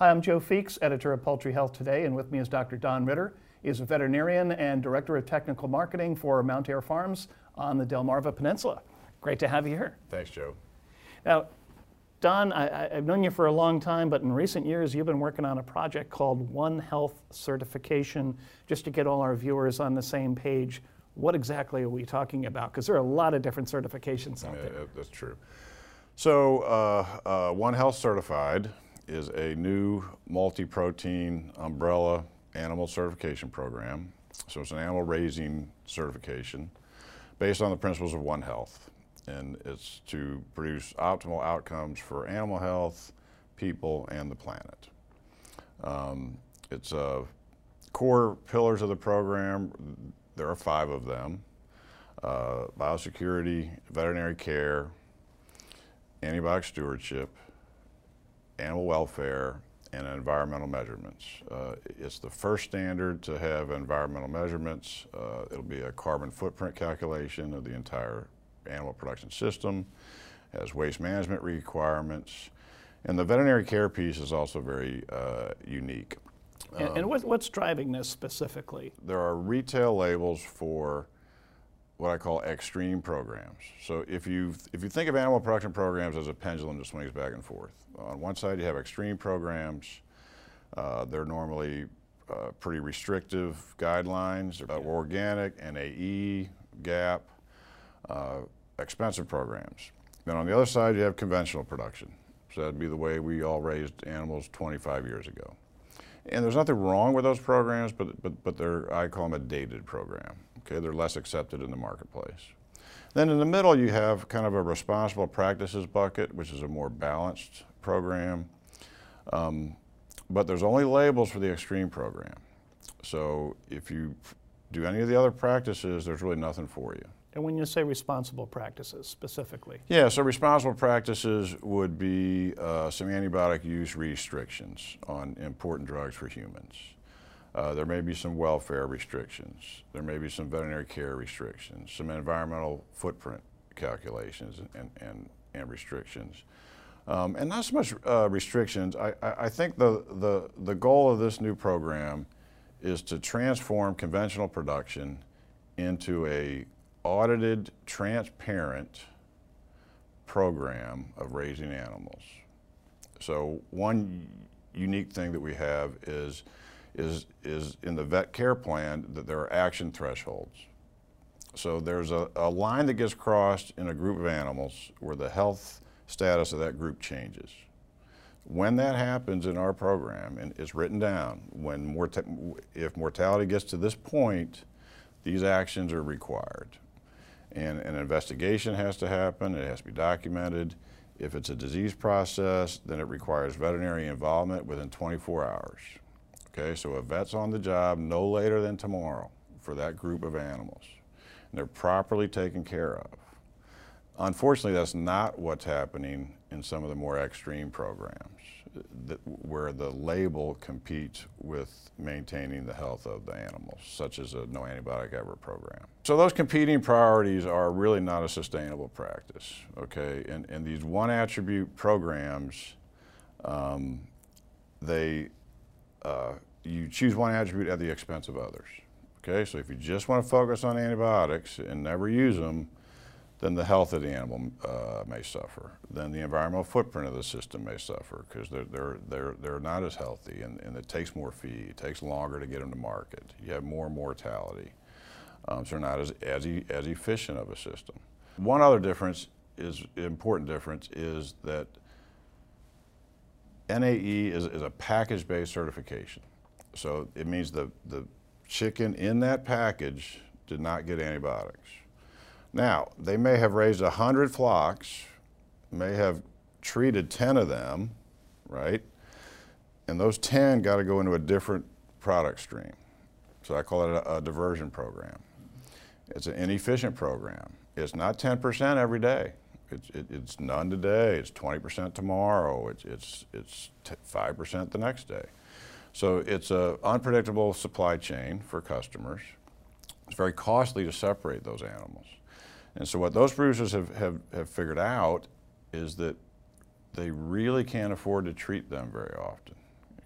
Hi, I'm Joe Feeks, editor of Poultry Health Today, and with me is Dr. Don Ritter. He is a veterinarian and director of technical marketing for Mount Ayr Farms on the Delmarva Peninsula. Great to have you here. Thanks, Joe. Now, Don, I've known you for a long time, but in recent years you've been working on a project called One Health Certification, just to get all our viewers on the same page. What exactly are we talking about? Because there are a lot of different certifications out there. That's true. So One Health Certified is a new multi-protein umbrella animal certification program. So it's an animal raising certification based on the principles of One Health. And it's to produce optimal outcomes for animal health, people, and the planet. It's core pillars of the program. There are 5 of them: biosecurity, veterinary care, antibiotic stewardship, animal welfare, and environmental measurements. It's the first standard to have environmental measurements. It'll be a carbon footprint calculation of the entire animal production system, has waste management requirements, and the veterinary care piece is also very unique. And what's driving this specifically? There are retail labels for what I call extreme programs. So if you think of animal production programs as a pendulum that swings back and forth, on one side you have extreme programs. They're normally pretty restrictive guidelines, organic, NAE, GAP, expensive programs. Then on the other side you have conventional production. So that'd be the way we all raised animals 25 years ago. And there's nothing wrong with those programs, but they're, I call them a dated program. Okay, they're less accepted in the marketplace. Then in the middle you have kind of a responsible practices bucket, which is a more balanced program. But there's only labels for the extreme program. So if you do any of the other practices, there's really nothing for you. And when you say responsible practices specifically? Yeah, so responsible practices would be some antibiotic use restrictions on important drugs for humans. There may be some welfare restrictions. There may be some veterinary care restrictions, some environmental footprint calculations and restrictions. And not so much restrictions. I think the goal of this new program is to transform conventional production into a audited, transparent program of raising animals. So one unique thing that we have is in the vet care plan that there are action thresholds. So there's a line that gets crossed in a group of animals where the health status of that group changes. When that happens in our program, and it's written down, if mortality gets to this point, these actions are required. And an investigation has to happen, it has to be documented. If it's a disease process, then it requires veterinary involvement within 24 hours. Okay, so a vet's on the job no later than tomorrow for that group of animals. And they're properly taken care of. Unfortunately, that's not what's happening in some of the more extreme programs where the label competes with maintaining the health of the animals, such as a no antibiotic ever program. So those competing priorities are really not a sustainable practice, okay? And these one attribute programs, you choose one attribute at the expense of others, okay? So if you just want to focus on antibiotics and never use them, then the health of the animal may suffer. Then the environmental footprint of the system may suffer because they're not as healthy, and it takes more feed. It takes longer to get them to market. You have more mortality. So they're not as efficient of a system. One other difference important difference is that NAE is a package-based certification. So it means the chicken in that package did not get antibiotics. Now, they may have raised 100 flocks, may have treated 10 of them, right? And those 10 got to go into a different product stream. So I call it a diversion program. It's an inefficient program. It's not 10% every day. It's none today, it's 20% tomorrow, it's 5% the next day. So it's an unpredictable supply chain for customers. It's very costly to separate those animals. And so what those producers have figured out is that they really can't afford to treat them very often.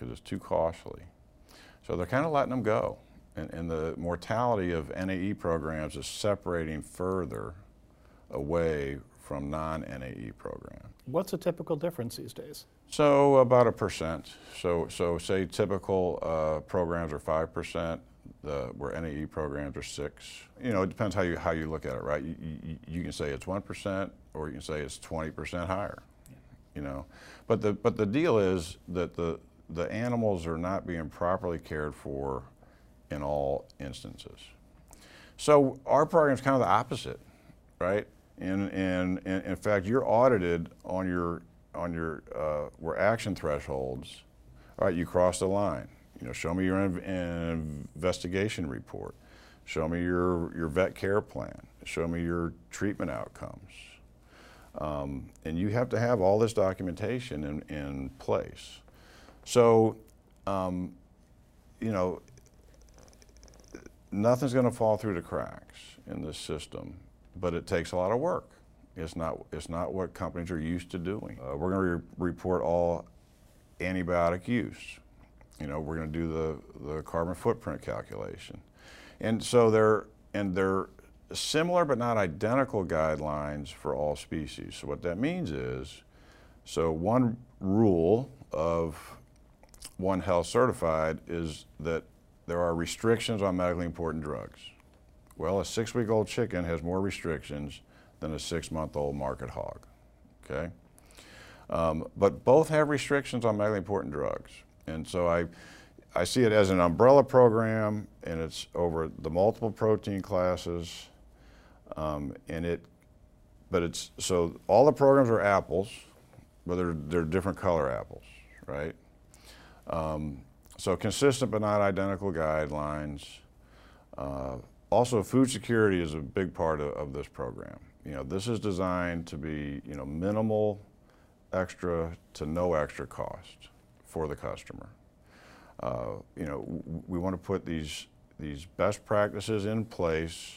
because it's too costly. So they're kind of letting them go. And the mortality of NAE programs is separating further away from non-NAE programs. What's a typical difference these days? So about 1%. So say typical programs are 5%, where NAE programs are 6%. You know, it depends how you look at it, right? You can say it's 1%, or you can say it's 20% higher. Yeah. You know, but the deal is that the animals are not being properly cared for in all instances. So our program is kind of the opposite, right? In fact, you're audited on your where action thresholds. All right, you cross the line. You know, show me your investigation report. Show me your vet care plan. Show me your treatment outcomes. And you have to have all this documentation in place. So, you know, nothing's going to fall through the cracks in this system, but it takes a lot of work. It's not what companies are used to doing. We're going to report all antibiotic use. You know, we're going to do the carbon footprint calculation. And so they're similar but not identical guidelines for all species. So what that means is, so one rule of One Health Certified is that there are restrictions on medically important drugs. Well, a 6-week-old chicken has more restrictions than a 6-month-old market hog, okay? But both have restrictions on medically important drugs. And so I see it as an umbrella program, and it's over the multiple protein classes, so all the programs are apples, but they're different color apples, right? So consistent but not identical guidelines. Also, food security is a big part of this program. You know, this is designed to be, you know, minimal extra to no extra cost for the customer. You know, we want to put these best practices in place,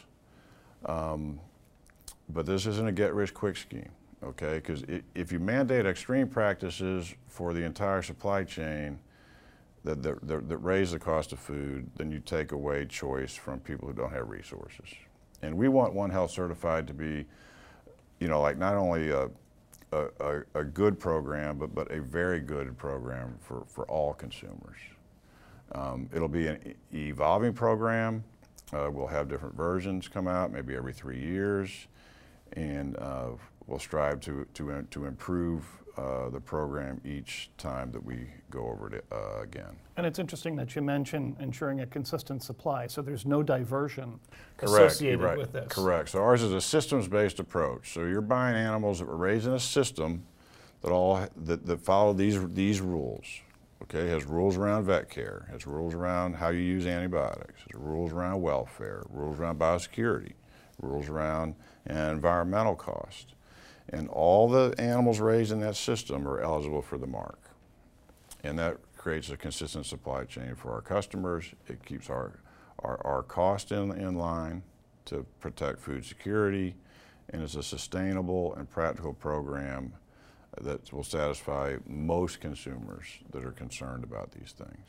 but this isn't a get-rich-quick scheme, okay? Because if you mandate extreme practices for the entire supply chain that raise the cost of food, then you take away choice from people who don't have resources. And we want One Health Certified to be, you know, like not only a good program, but a very good program for all consumers. It'll be an evolving program. We'll have different versions come out, maybe every 3 years, and we'll strive to improve the program each time that we go over it again. And it's interesting that you mentioned ensuring a consistent supply, so there's no diversion Correct. associated with this. Correct. So ours is a systems-based approach. So you're buying animals that were raised in a system that follow these rules. Okay, it has rules around vet care, it has rules around how you use antibiotics, it has rules around welfare, rules around biosecurity, rules around environmental cost. And all the animals raised in that system are eligible for the mark. And that creates a consistent supply chain for our customers. It keeps our cost in line to protect food security, and it's a sustainable and practical program that will satisfy most consumers that are concerned about these things.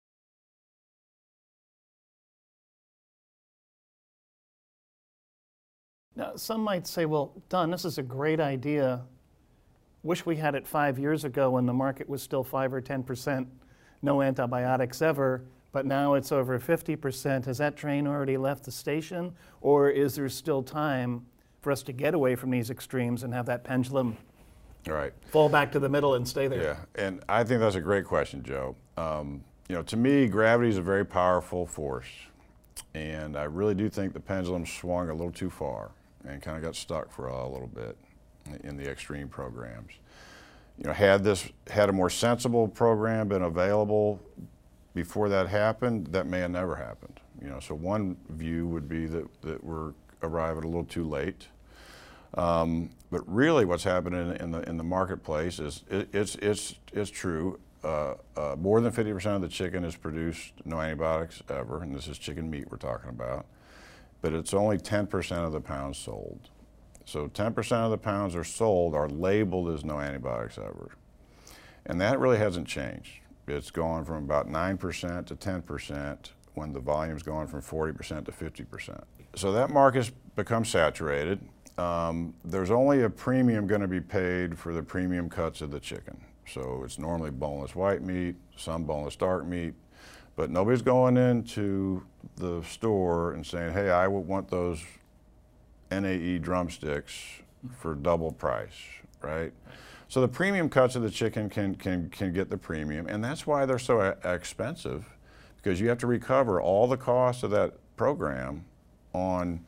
Now, some might say, well, Don, this is a great idea. Wish we had it 5 years ago when the market was still 5 or 10%, no antibiotics ever, but now it's over 50%. Has that train already left the station, or is there still time for us to get away from these extremes and have that pendulum fall back to the middle and stay there? Yeah, and I think that's a great question, Joe. You know, to me, gravity is a very powerful force, and I really do think the pendulum swung a little too far and kind of got stuck for a little bit in the extreme programs. You know, had a more sensible program been available before that happened, that may have never happened. You know, so one view would be that we're arriving a little too late. But really, what's happening in the marketplace is it's true. More than 50% of the chicken is produced no antibiotics ever, and this is chicken meat we're talking about. But it's only 10% of the pounds sold. So 10% of the pounds are sold are labeled as no antibiotics ever, and that really hasn't changed. It's gone from about 9% to 10% when the volume's gone from 40% to 50%. So that market's become saturated. There's only a premium going to be paid for the premium cuts of the chicken. So it's normally boneless white meat, some boneless dark meat, but nobody's going into the store and saying, hey, I would want those NAE drumsticks for double price, right? So the premium cuts of the chicken can get the premium, and that's why they're so expensive, because you have to recover all the costs of that program on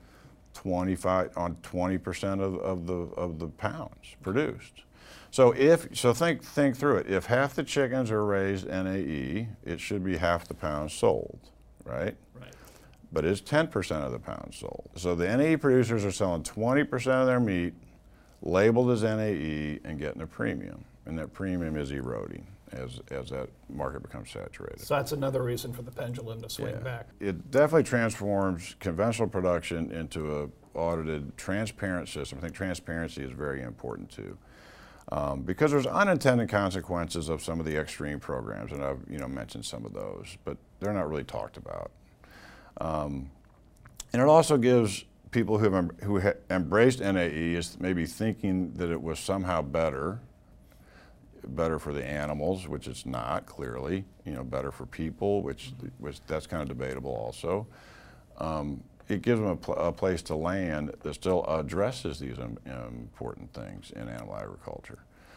20% of the pounds produced. So think through it. If half the chickens are raised NAE, it should be half the pounds sold, right? Right. But it's 10% of the pounds sold. So the NAE producers are selling 20% of their meat labeled as NAE and getting a premium, and that premium is eroding as that market becomes saturated. So that's another reason for the pendulum to swing back. It definitely transforms conventional production into a audited, transparent system. I think transparency is very important too, because there's unintended consequences of some of the extreme programs, and I've mentioned some of those, but they're not really talked about. And it also gives people who embraced NAE is maybe thinking that it was somehow better for the animals, which it's not, clearly, better for people, which that's kind of debatable also. It gives them a place to land that still addresses these important things in animal agriculture.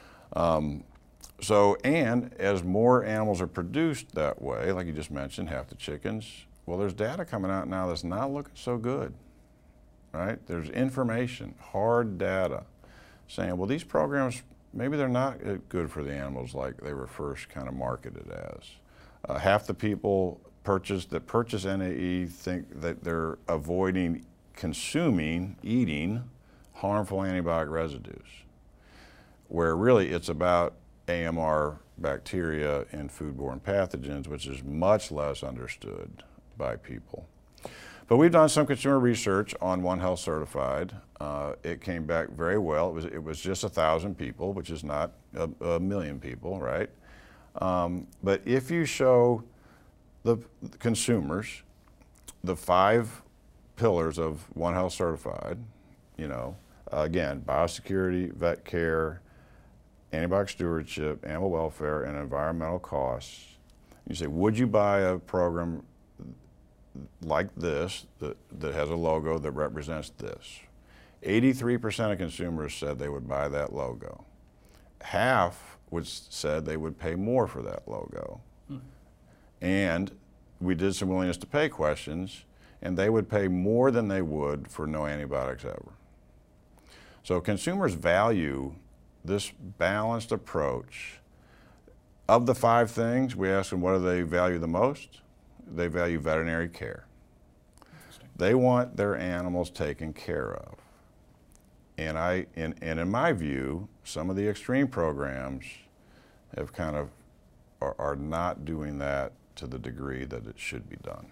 And as more animals are produced that way, like you just mentioned, half the chickens, well, there's data coming out now that's not looking so good, right? There's information, hard data, saying, well, these programs, maybe they're not good for the animals like they were first kind of marketed as. Half the people that purchase NAE think that they're avoiding eating harmful antibiotic residues, where really it's about AMR bacteria and foodborne pathogens, which is much less understood by people. But we've done some consumer research on One Health Certified. It came back very well. It was just 1,000 people, which is not a million people, right? But if you show the consumers the 5 pillars of One Health Certified, again, biosecurity, vet care, antibiotic stewardship, animal welfare, and environmental costs, you say, would you buy a program like this that has a logo that represents this? 83% of consumers said they would buy that logo. Half said they would pay more for that logo. And we did some willingness to pay questions, and they would pay more than they would for no antibiotics ever. So consumers value this balanced approach. Of the 5 things, we asked them what do they value the most? They value veterinary care. They want their animals taken care of. And in my view, some of the extreme programs have are not doing that to the degree that it should be done.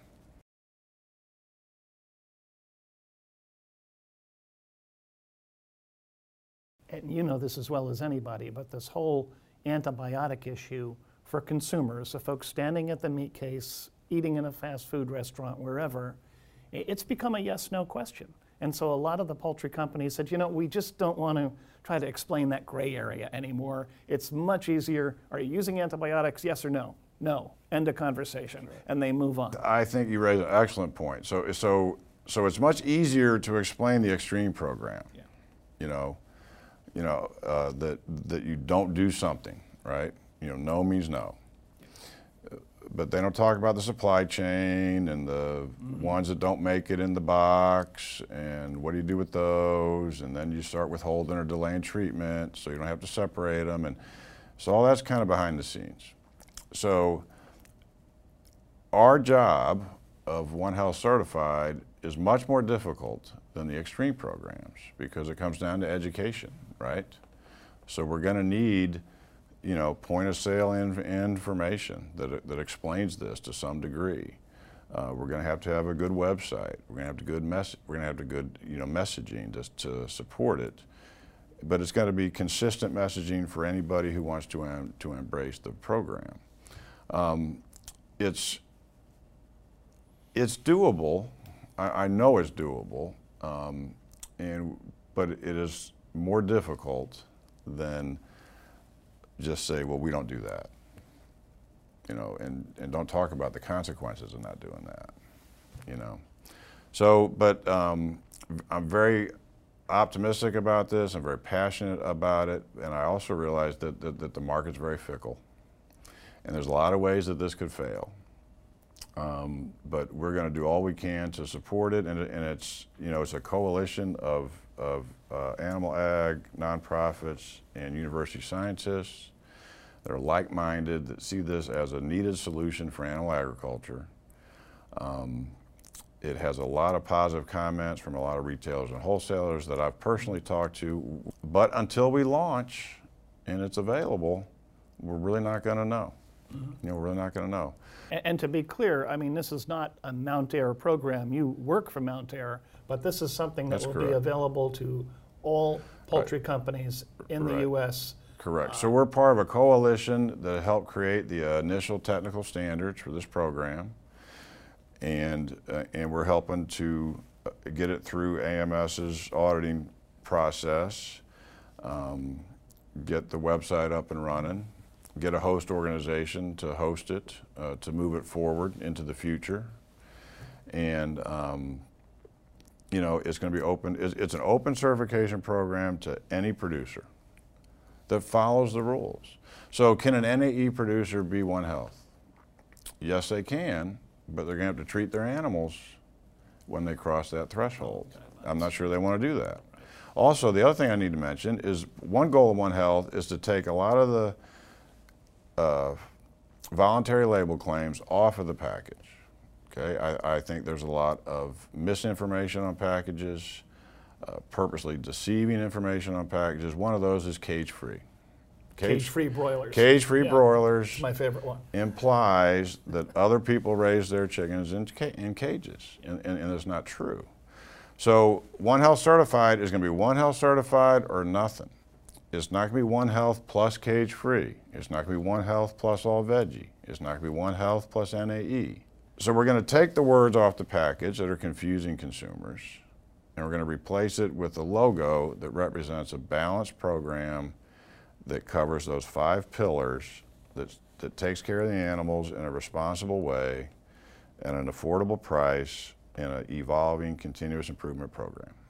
And you know this as well as anybody, but this whole antibiotic issue for consumers, the folks standing at the meat case, eating in a fast food restaurant, wherever, it's become a yes-no question. And so a lot of the poultry companies said, we just don't want to try to explain that gray area anymore. It's much easier. Are you using antibiotics? Yes or no? No. End of conversation. Right. And they move on. I think you raise an excellent point. So it's much easier to explain the extreme program. Yeah. That you don't do something, right? No means no. But they don't talk about the supply chain and the ones that don't make it in the box, and what do you do with those? And then you start withholding or delaying treatment so you don't have to separate them. And so all that's kind of behind the scenes. So our job of One Health Certified is much more difficult than the extreme programs because it comes down to education, right? So we're going to need point of sale information that explains this to some degree. We're going to have a good website. We're going to have good messaging to support it. But it's got to be consistent messaging for anybody who wants to embrace the program. It's doable. I know it's doable, but it is more difficult than just say, well, we don't do that, and don't talk about the consequences of not doing that, So, but I'm very optimistic about this. I'm very passionate about it, and I also realize that the market's very fickle, and there's a lot of ways that this could fail. But we're going to do all we can to support it, and it's it's a coalition of animal ag, nonprofits, and university scientists that are like-minded, that see this as a needed solution for animal agriculture. It has a lot of positive comments from a lot of retailers and wholesalers that I've personally talked to, but until we launch and it's available, we're really not going to know. We're really not going to know. And to be clear, I mean, this is not a Mount Air program. You work for Mount Air, but this is something that That's will correct. be available to all poultry companies in the U.S. Correct. So we're part of a coalition that helped create the initial technical standards for this program, and we're helping to get it through AMS's auditing process, get the website up and running, get a host organization to host it, to move it forward into the future. And, it's going to be open. It's an open certification program to any producer that follows the rules. So can an NAE producer be One Health? Yes, they can, but they're going to have to treat their animals when they cross that threshold. I'm not sure they want to do that. Also, the other thing I need to mention is one goal of One Health is to take a lot of the voluntary label claims off of the package. Okay, I think there's a lot of misinformation on packages, purposely deceiving information on packages. One of those is cage-free. Cage-free broilers. Cage-free broilers. It's my favorite one. Implies that other people raise their chickens in cages, and it's not true. So One Health Certified is going to be One Health Certified or nothing. It's not going to be One Health plus cage-free. It's not going to be One Health plus all veggie. It's not going to be One Health plus NAE. So we're going to take the words off the package that are confusing consumers, and we're going to replace it with a logo that represents a balanced program that covers those 5 pillars, that takes care of the animals in a responsible way at an affordable price in an evolving continuous improvement program.